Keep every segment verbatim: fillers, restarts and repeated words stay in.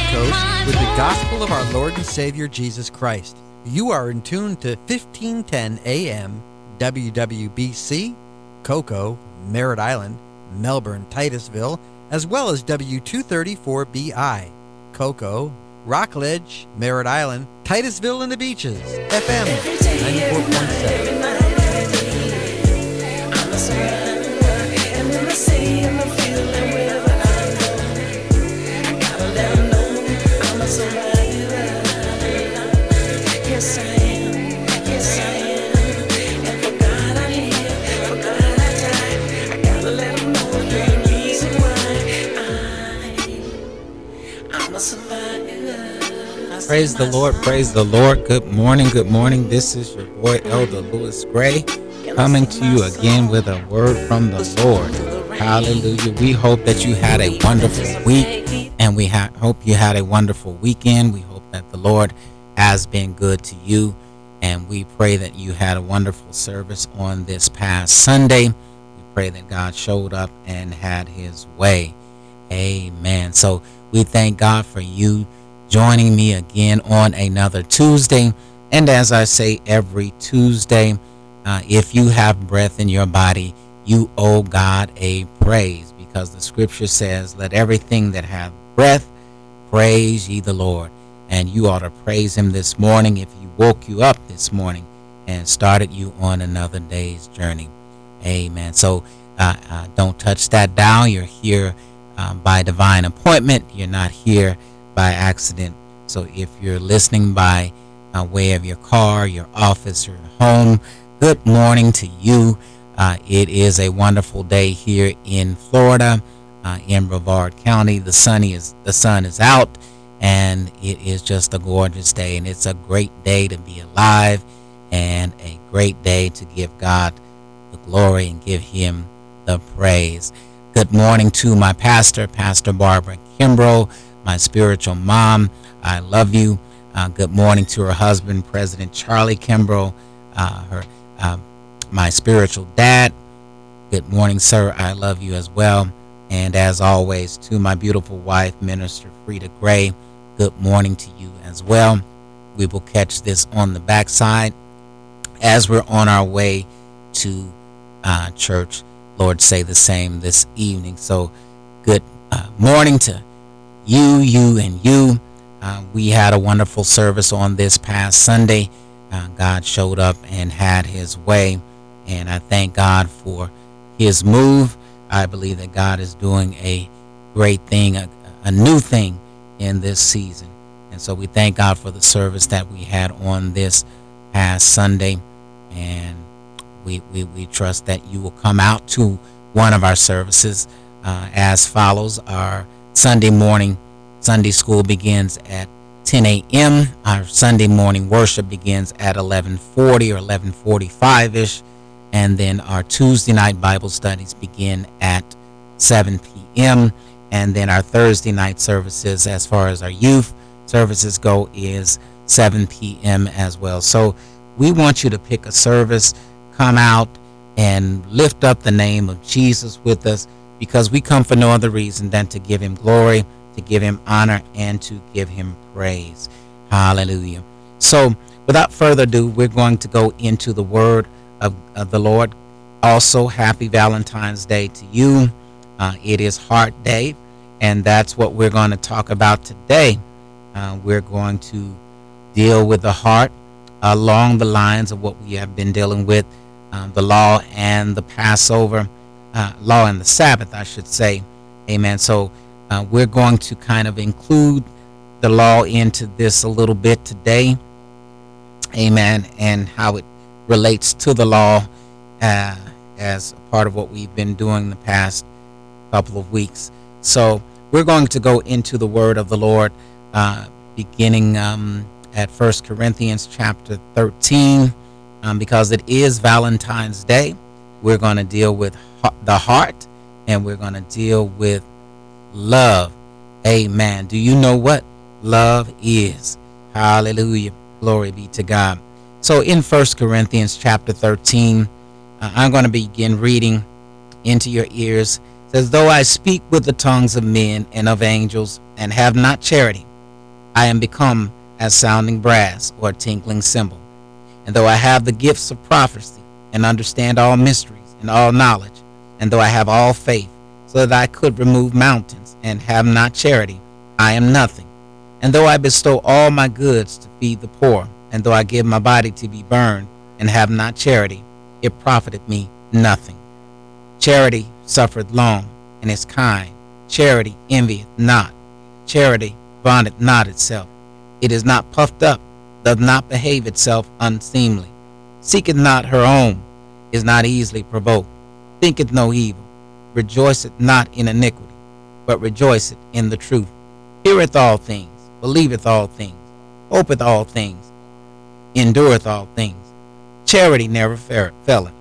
Coast with the gospel of our Lord and Savior Jesus Christ. You are in tune to fifteen ten A M W W B C, Cocoa, Merritt Island, Melbourne, Titusville, as well as W two thirty-four B I, Cocoa, Rockledge, Merritt Island, Titusville and the Beaches, F M ninety-four point seven. Praise the Lord, praise the Lord. Good morning, good morning. This is your boy, Elder Lewis Gray, coming to you again with a word from the Lord. Hallelujah. We hope that you had a wonderful week, and we ha- hope you had a wonderful weekend. We hope that the Lord has been good to you, and we pray that you had a wonderful service on this past Sunday. We pray that God showed up and had his way. Amen. So we thank God for you joining me again on another Tuesday. And as I say every Tuesday, uh, if you have breath in your body, you owe God a praise, because the scripture says, let everything that hath breath praise ye the Lord. And you ought to praise him this morning if he woke you up this morning and started you on another day's journey. Amen. So uh, uh, don't touch that dial. You're here uh, by divine appointment. You're not here by accident. So if you're listening by uh, way of your car, your office, or home, good morning to you. Uh, it is a wonderful day here in Florida, uh, in Brevard County. The sun is the sun is out, and it is just a gorgeous day, and it's a great day to be alive, and a great day to give God the glory and give him the praise. Good morning to my pastor, Pastor Barbara Kimbrough, my spiritual mom. I love you. Uh, good morning to her husband, President Charlie Kimbrough, uh, her, uh, my spiritual dad. Good morning, sir. I love you as well. And as always, to my beautiful wife, Minister Frida Gray, good morning to you as well. We will catch this on the backside as we're on our way to uh, church. Lord, say the same this evening. So good uh, morning to you, you, and you. Uh, we had a wonderful service on this past Sunday. Uh, God showed up and had his way, and I thank God for his move. I believe that God is doing a great thing, a, a new thing in this season. And so we thank God for the service that we had on this past Sunday, and we, we, we trust that you will come out to one of our services uh, as follows. Our Sunday morning Sunday school begins at ten a.m. Our Sunday morning worship begins at eleven forty or eleven forty-five-ish. And then our Tuesday night Bible studies begin at seven p.m. And then our Thursday night services, as far as our youth services go, is seven p.m. as well. So we want you to pick a service, come out and lift up the name of Jesus with us, because we come for no other reason than to give him glory, to give him honor, and to give him praise. Hallelujah. So without further ado, we're going to go into the word of, of the Lord. Also, happy Valentine's Day to you. Uh, it is Heart Day, and that's what we're going to talk about today. Uh, we're going to deal with the heart along the lines of what we have been dealing with, um, the law and the Passover, uh, law and the Sabbath, I should say. Amen. So Uh, we're going to kind of include the law into this a little bit today. Amen. And how it relates to the law uh, as a part of what we've been doing the past couple of weeks. So we're going to go into the word of the Lord uh, beginning um, at First Corinthians chapter thirteen, um, because it is Valentine's Day. We're going to deal with the heart, and we're going to deal with love. Amen. Do you know what love is? Hallelujah. Glory be to God. So in First Corinthians chapter thirteen, uh, I'm going to begin reading into your ears. It says, though I speak with the tongues of men and of angels and have not charity, I am become as sounding brass or a tinkling cymbal. And though I have the gifts of prophecy and understand all mysteries and all knowledge, and though I have all faith, so that I could remove mountains and have not charity, I am nothing. And though I bestow all my goods to feed the poor, and though I give my body to be burned and have not charity, it profiteth me nothing. Charity suffereth long and is kind. Charity envieth not. Charity vaunteth not itself. It is not puffed up, doth not behave itself unseemly, seeketh not her own, is not easily provoked, thinketh no evil, rejoiceth not in iniquity, but rejoiceth in the truth, heareth all things, believeth all things, hopeth all things, endureth all things. Charity never faileth.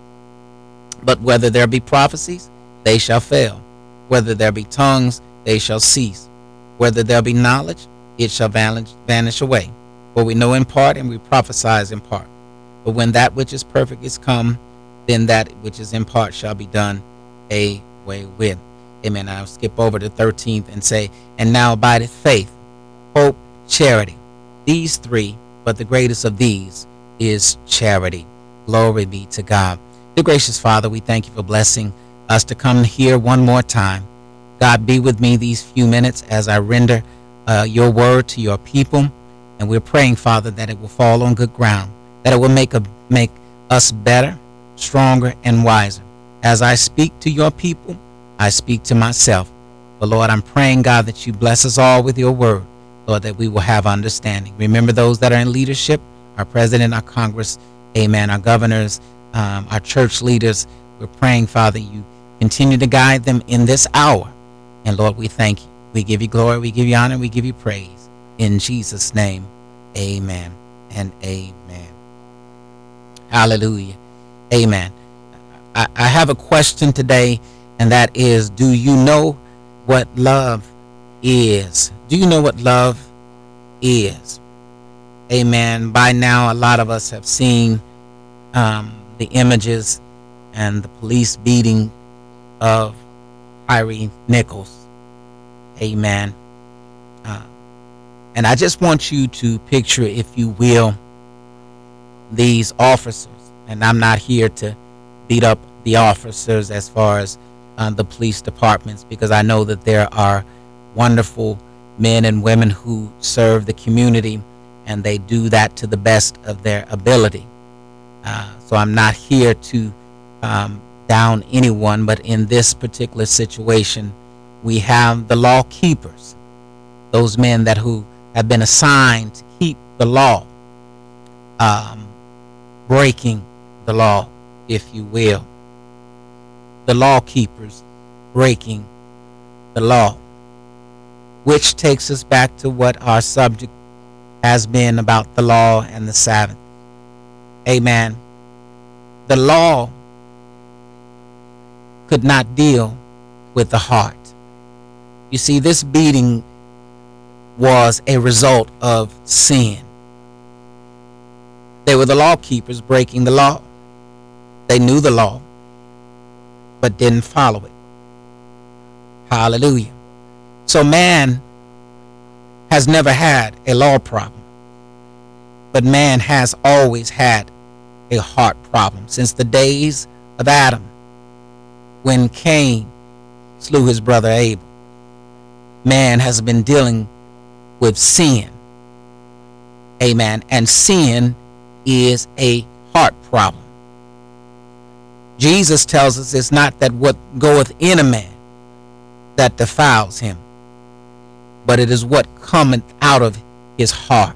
But whether there be prophecies, they shall fail. Whether there be tongues, they shall cease. Whether there be knowledge, it shall vanish, vanish away. For we know in part, and we prophesy in part. But when that which is perfect is come, then that which is in part shall be done away with. Amen. I'll skip over to thirteenth and say, and now abideth faith, hope, charity. These three, but the greatest of these is charity. Glory be to God. Dear gracious Father, we thank you for blessing us to come here one more time. God, be with me these few minutes as I render uh, your word to your people. And we're praying, Father, that it will fall on good ground, that it will make, a, make us better, stronger, and wiser. As I speak to your people, I speak to myself. But Lord, I'm praying, God, that you bless us all with your word, Lord, that we will have understanding. Remember those that are in leadership, our president, our Congress, amen, our governors, um, our church leaders. We're praying, Father, you continue to guide them in this hour. And Lord, we thank you. We give you glory, we give you honor, we give you praise. In Jesus' name, amen and amen. Hallelujah. Amen. I, I have a question today, and that is, do you know what love is? Do you know what love is? Amen. By now, a lot of us have seen um, the images and the police beating of Tyre Nichols. Amen. Uh, and I just want you to picture, if you will, these officers. And I'm not here to beat up the officers as far as uh, the police departments, because I know that there are wonderful men and women who serve the community, and they do that to the best of their ability. Uh, so I'm not here to um, down anyone, but in this particular situation, we have the law keepers, those men that who have been assigned to keep the law, um, breaking the law, if you will. The law keepers breaking the law, which takes us back to what our subject has been about the law and the Sabbath. Amen. The law could not deal with the heart. You see, this beating was a result of sin. They were the law keepers breaking the law. They knew the law, but didn't follow it. Hallelujah. So man has never had a law problem, but man has always had a heart problem since the days of Adam, when Cain slew his brother Abel. Man has been dealing with sin. Amen. And sin is a heart problem. Jesus tells us it's not that what goeth in a man that defiles him, but it is what cometh out of his heart.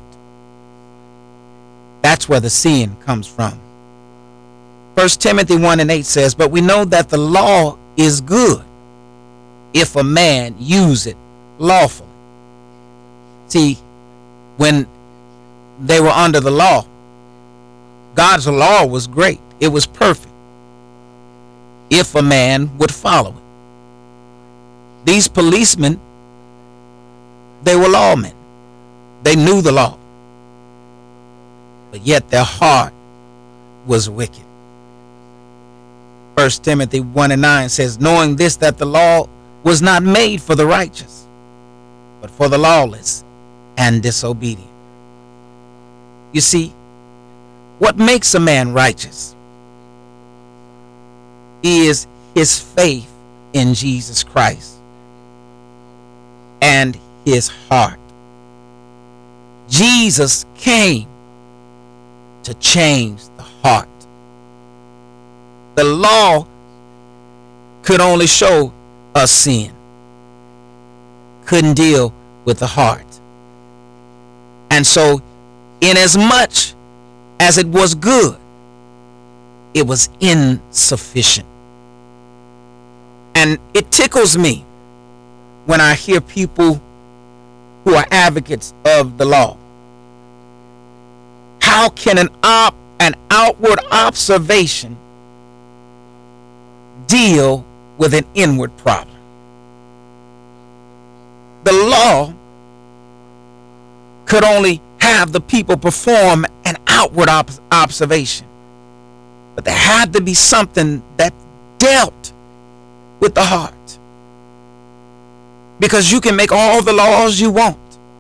That's where the sin comes from. First Timothy one and eight says, but we know that the law is good if a man use it lawfully. See, when they were under the law, God's law was great. It was perfect if a man would follow it. These policemen, they were lawmen. They knew the law, but yet their heart was wicked. First Timothy one and nine says, knowing this, that the law was not made for the righteous, but for the lawless, and disobedient. You see, what makes a man righteous is his faith in Jesus Christ and his heart. Jesus came to change the heart. The law could only show us sin, couldn't deal with the heart. And so, inasmuch as it was good, it was insufficient. And it tickles me when I hear people who are advocates of the law. How can an op an outward observation deal with an inward problem? The law could only have the people perform an outward ob observation, but there had to be something that dealt with the heart. Because you can make all the laws you want,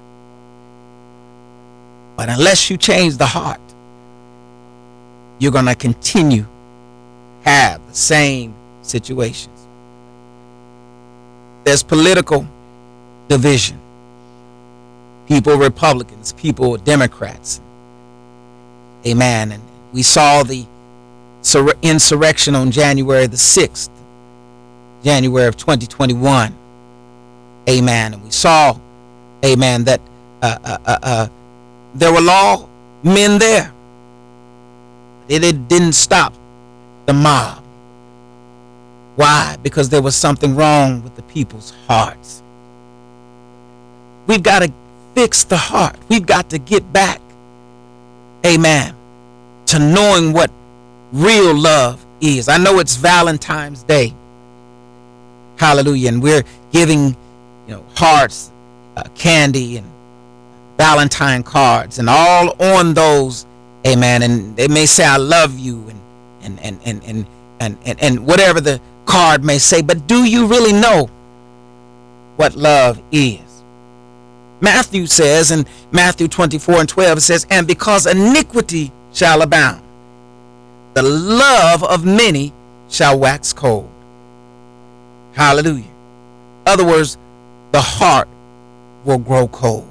but unless you change the heart, you're going to continue have the same situations. There's political division. People Republicans, people Democrats. Amen. And we saw the insurrection on January the sixth, January of twenty twenty-one. Amen. And we saw, amen, that uh, uh, uh, uh, there were law men there. It, it didn't stop the mob. Why? Because there was something wrong with the people's hearts. We've got to fix the heart. We've got to get back, amen, to knowing what real love is. I know it's Valentine's Day. Hallelujah. And we're giving, you know, hearts, uh, candy, and Valentine cards, and all on those, amen. And they may say, I love you, and and and and and and, and, and whatever the card may say. But do you really know what love is? Matthew says in Matthew twenty-four and twelve, it says, and because iniquity shall abound, the love of many shall wax cold. Hallelujah. In other words, the heart will grow cold.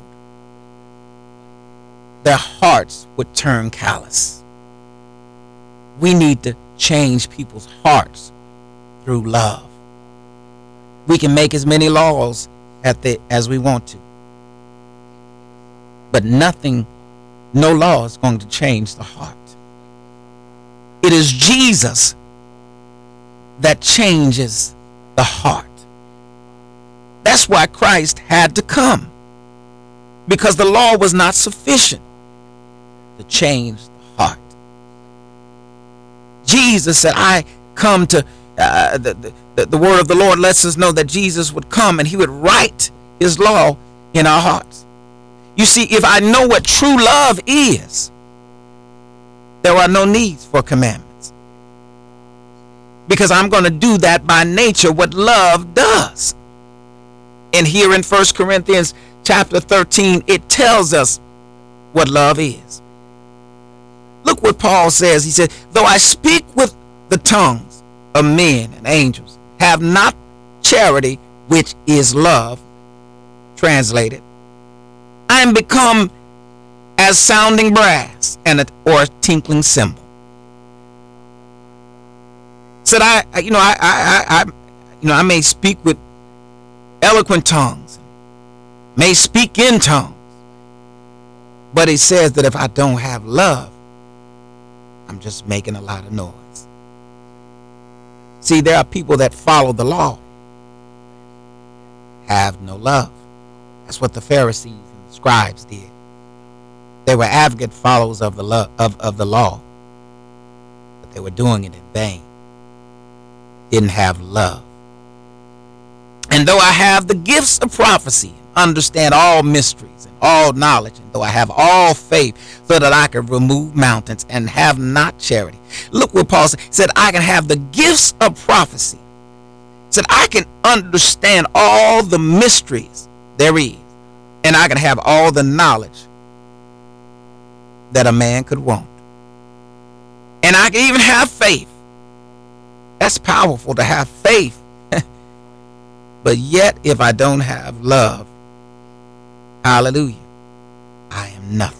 Their hearts would turn callous. We need to change people's hearts through love. We can make as many laws at the, as we want to, but nothing, no law is going to change the heart. It is Jesus that changes the heart. That's why Christ had to come, because the law was not sufficient to change the heart. Jesus said, I come to, uh, the, the, the word of the Lord lets us know that Jesus would come and he would write his law in our hearts. You see, if I know what true love is, there are no needs for commandments, because I'm going to do that by nature, what love does. And here in First Corinthians chapter thirteen, it tells us what love is. Look what Paul says. He said, though I speak with the tongues of men and angels, have not charity, which is love, translated, I am become as sounding brass and a, or a tinkling cymbal. Said I, I you know, I, I, I, you know, I may speak with eloquent tongues, may speak in tongues, but he says that if I don't have love, I'm just making a lot of noise. See, there are people that follow the law, have no love. That's what the Pharisees and the scribes did. They were advocate followers of the love of, of the law, but they were doing it in vain. Didn't have love. And though I have the gifts of prophecy, understand all mysteries and all knowledge, and though I have all faith so that I can remove mountains and have not charity. Look what Paul said. He said, I can have the gifts of prophecy. He said, I can understand all the mysteries there is. And I can have all the knowledge that a man could want. And I can even have faith. That's powerful to have faith. But yet, if I don't have love, hallelujah, I am nothing.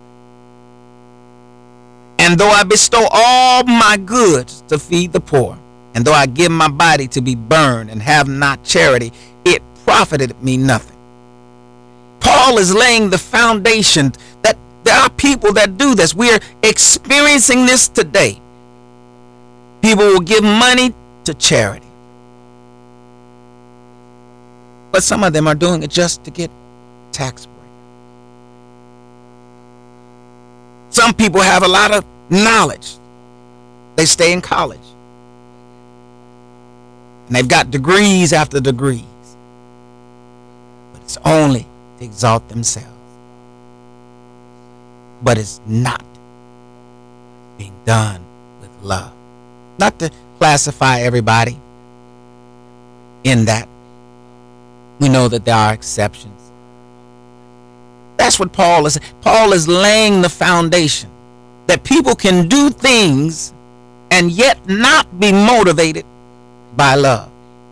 And though I bestow all my goods to feed the poor, and though I give my body to be burned and have not charity, it profited me nothing. Paul is laying the foundation that there are people that do this. We're experiencing this today. People will give money to charity. But some of them are doing it just to get tax break. Some people have a lot of knowledge. They stay in college. And they've got degrees after degrees. But it's only to exalt themselves. But it's not being done with love. Not to classify everybody in that. We know that there are exceptions. That's what Paul is. Paul is laying the foundation that people can do things and yet not be motivated by love.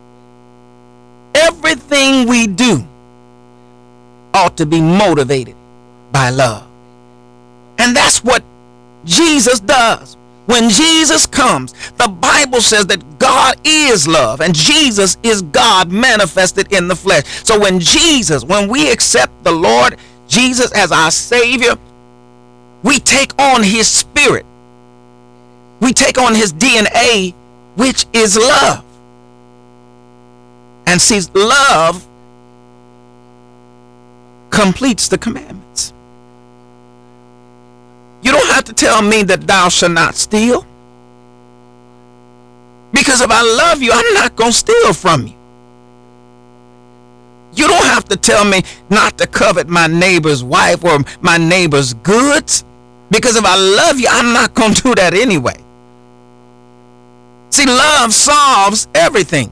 Everything we do ought to be motivated by love. And that's what Jesus does. When Jesus comes, the Bible says that God is love and Jesus is God manifested in the flesh. So when Jesus, when we accept the Lord Jesus as our Savior, we take on his spirit. We take on his D N A, which is love. And see, love completes the commandments. You don't have to tell me that thou shalt not steal. Because if I love you, I'm not going to steal from you. You don't have to tell me not to covet my neighbor's wife or my neighbor's goods. Because if I love you, I'm not going to do that anyway. See, love solves everything.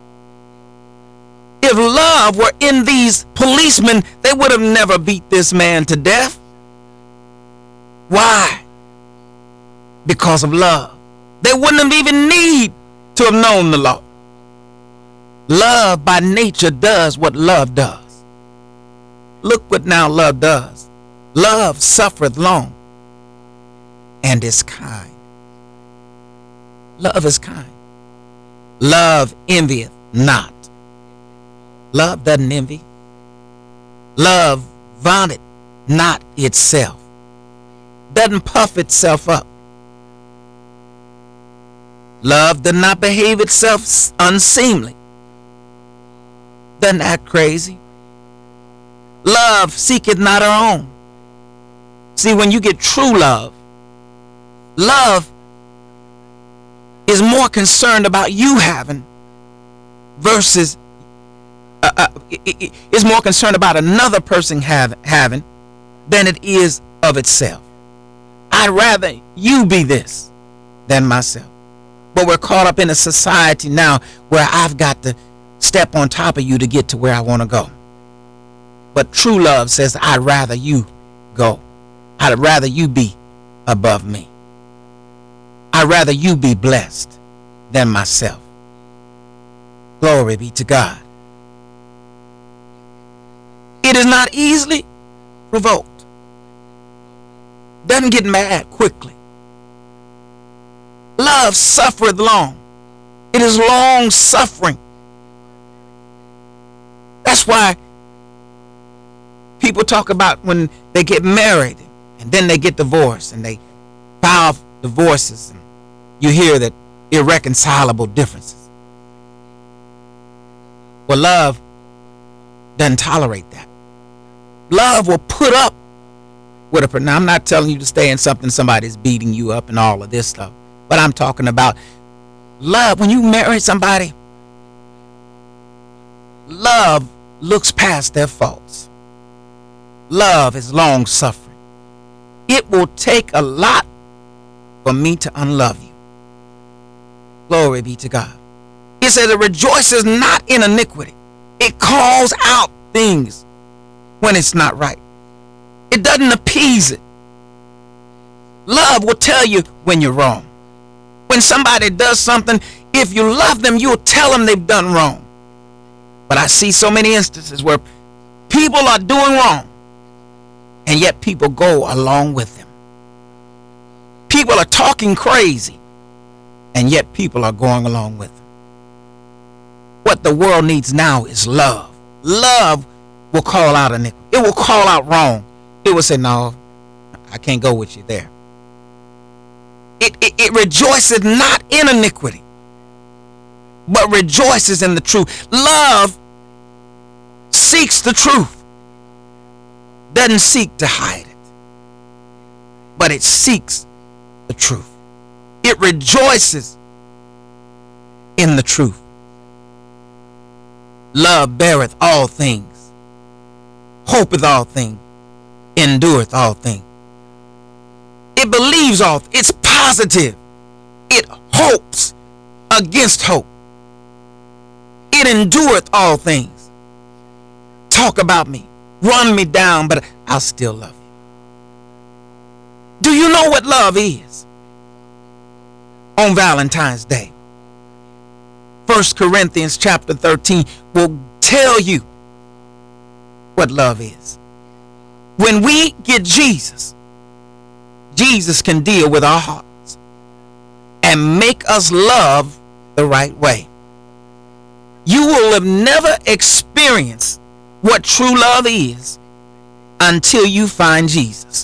If love were in these policemen, they would have never beat this man to death. Why? Because of love. They wouldn't have even need to have known the law. Love by nature does what love does. Look what now love does. Love suffereth long and is kind. Love is kind. Love envieth not. Love doesn't envy. Love vaunteth not itself. Doesn't puff itself up. Love does not behave itself unseemly. Doesn't act crazy. Love seeketh not her own. See, when you get true love, love is more concerned about you having versus uh, uh, is more concerned about another person have, having than it is of itself. I'd rather you be this than myself. But we're caught up in a society now where I've got to step on top of you to get to where I want to go. But true love says, I'd rather you go. I'd rather you be above me. I'd rather you be blessed than myself. Glory be to God. It is not easily provoked. Doesn't get mad quickly. Love suffereth long. It is long suffering. That's why people talk about when they get married and then they get divorced and they file divorces and you hear that irreconcilable differences. Well, love doesn't tolerate that. Love will put up with a. Now, I'm not telling you to stay in something somebody's beating you up and all of this stuff, but I'm talking about love. When you marry somebody, love looks past their faults. Love is long suffering. It will take a lot for me to unlove you. Glory be to God. It says it rejoices not in iniquity. It calls out things when it's not right. It doesn't appease it. Love will tell you when you're wrong. When somebody does something, if you love them, you'll tell them they've done wrong. But I see so many instances where people are doing wrong, and yet people go along with them. People are talking crazy, and yet people are going along with them. What the world needs now is love. Love will call out iniquity. It will call out wrong. It will say, no, I can't go with you there. It, it, it rejoices not in iniquity, but rejoices in the truth. Love seeks the truth, doesn't seek to hide it, but it seeks the truth. It rejoices in the truth. Love beareth all things, hopeth all things, endureth all things. It believes all things. It's positive. It hopes against hope. It endureth all things. Talk about me, run me down, but I'll still love you. Do you know what love is? On Valentine's Day, First Corinthians chapter thirteen will tell you what love is. When we get Jesus, Jesus can deal with our hearts and make us love the right way. You will have never experienced what true love is until you find Jesus.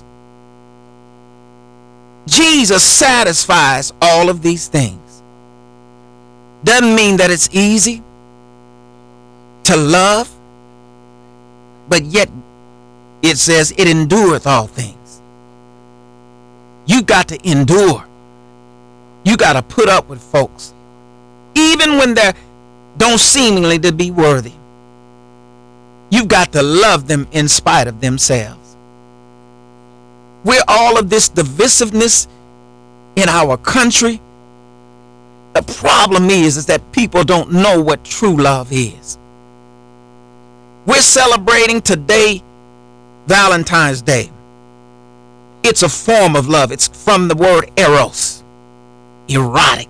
Jesus satisfies all of these things. Doesn't mean that it's easy to love, but yet it says it endureth all things. You got to endure. You got to put up with folks, even when they don't seemingly to be worthy. You've got to love them in spite of themselves. We're all of this divisiveness in our country. The problem is, is that people don't know what true love is. We're celebrating today Valentine's Day. It's a form of love. It's from the word eros, erotic.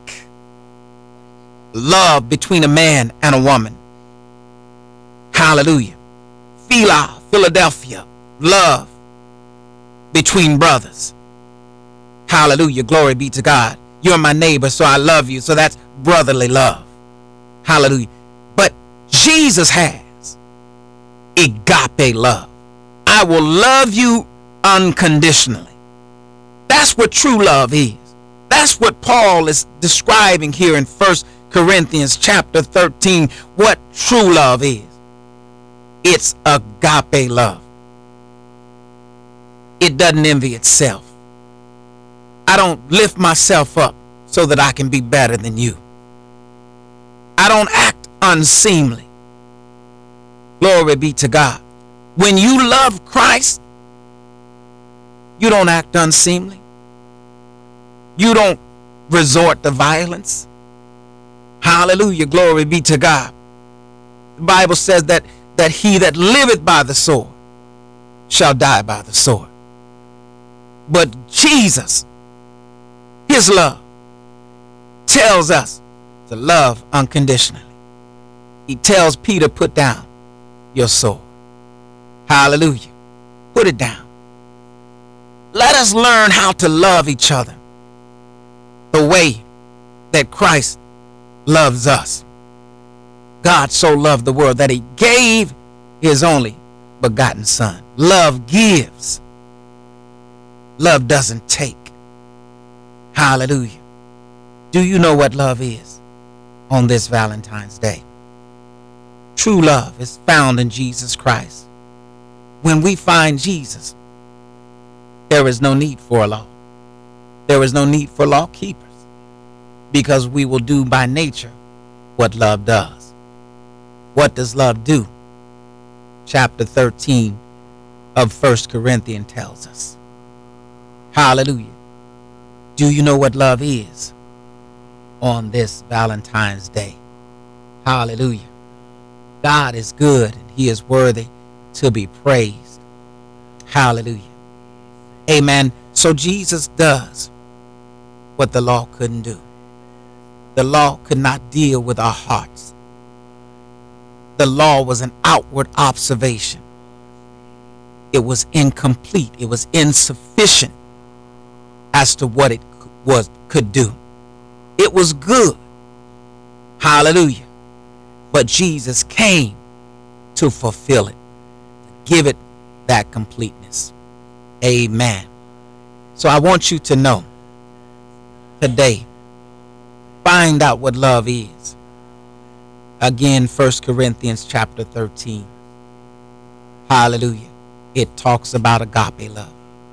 Love between a man and a woman. Hallelujah. Phila, Philadelphia, love between brothers. Hallelujah. Glory be to God. You're my neighbor, so I love you. So that's brotherly love. Hallelujah. But Jesus has agape love. I will love you unconditionally. That's what true love is. That's what Paul is describing here in First Corinthians chapter thirteen, what true love is. It's agape love. It doesn't envy itself. I don't lift myself up so that I can be better than you. I don't act unseemly. Glory be to God. When you love Christ, you don't act unseemly. You don't resort to violence. Hallelujah. Glory be to God. The Bible says that, that he that liveth by the sword shall die by the sword. But Jesus, his love, tells us to love unconditionally. He tells Peter, put down your sword. Hallelujah. Put it down. Let us learn how to love each other the way that Christ loves us. God so loved the world that he gave his only begotten son. Love gives. Love doesn't take. Hallelujah. Do you know what love is on this Valentine's Day? True love is found in Jesus Christ. When we find Jesus, there is no need for a law. There is no need for law keepers, because we will do by nature what love does. What does love do? Chapter thirteen of First Corinthians tells us. Hallelujah. Do you know what love is on this Valentine's Day? Hallelujah. God is good and he is worthy to be praised. Hallelujah. Amen. So Jesus does what the law couldn't do. The law could not deal with our hearts. The law was an outward observation. It was incomplete. It was insufficient as to what it was could do. It was good. Hallelujah. But Jesus came to fulfill it, to give it that completeness. Amen. So I want you to know today, find out what love is. Again, First Corinthians chapter thirteen. Hallelujah. It talks about agape love.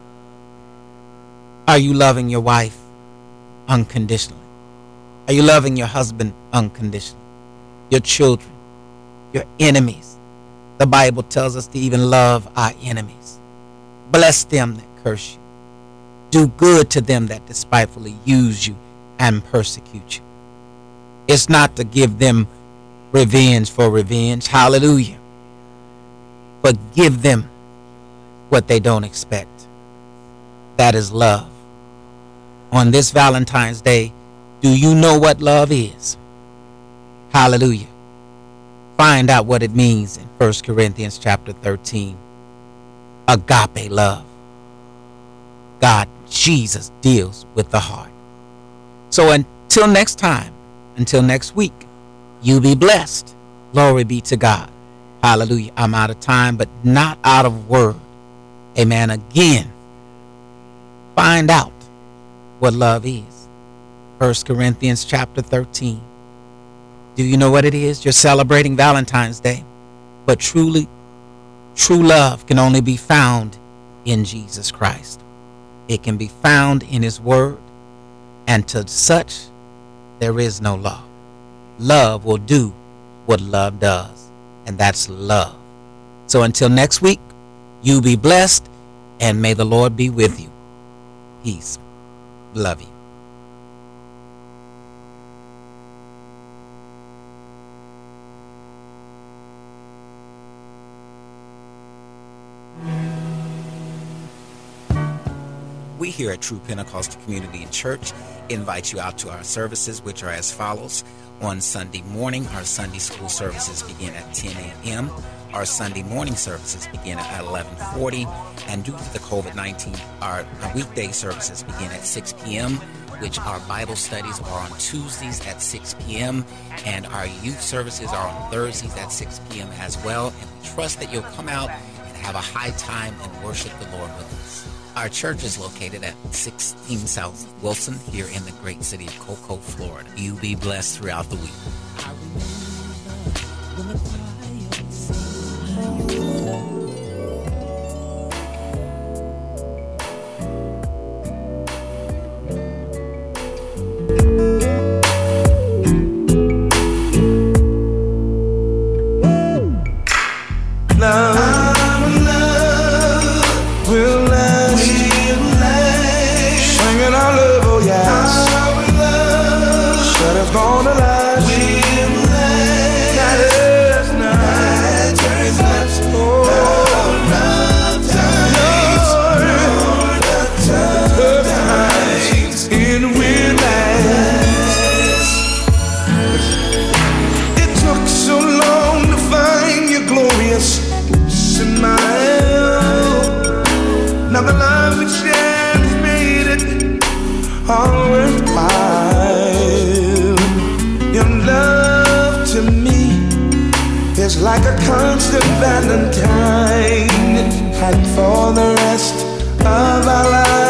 Are you loving your wife unconditionally? Are you loving your husband unconditionally? Your children, your enemies. The Bible tells us to even love our enemies. Bless them that curse you. Do good to them that despitefully use you and persecute you. It's not to give them revenge for revenge. Hallelujah. But give them what they don't expect. That is love. On this Valentine's Day, do you know what love is? Hallelujah. Find out what it means in First Corinthians chapter thirteen. Agape love. God, Jesus deals with the heart. So until next time, until next week, you be blessed. Glory be to God. Hallelujah. I'm out of time, but not out of word. Amen. Again, find out what love is. First Corinthians chapter thirteen. Do you know what it is? You're celebrating Valentine's Day, but truly, true love can only be found in Jesus Christ. It can be found in his word, and to such there is no law. Love will do what love does, and that's love. So until next week, you be blessed, and may the Lord be with you. Peace. Love you. We here at True Pentecostal Community and Church invite you out to our services, which are as follows. On Sunday morning, our Sunday school services begin at ten a.m. Our Sunday morning services begin at eleven forty. And due to the covid nineteen, our weekday services begin at six p.m., which our Bible studies are on Tuesdays at six p.m. And our youth services are on Thursdays at six p.m. as well. And we trust that you'll come out and have a high time and worship the Lord with us. Our church is located at sixteen South Wilson here in the great city of Cocoa, Florida. You be blessed throughout the week. Like a constant Valentine, and for the rest of our lives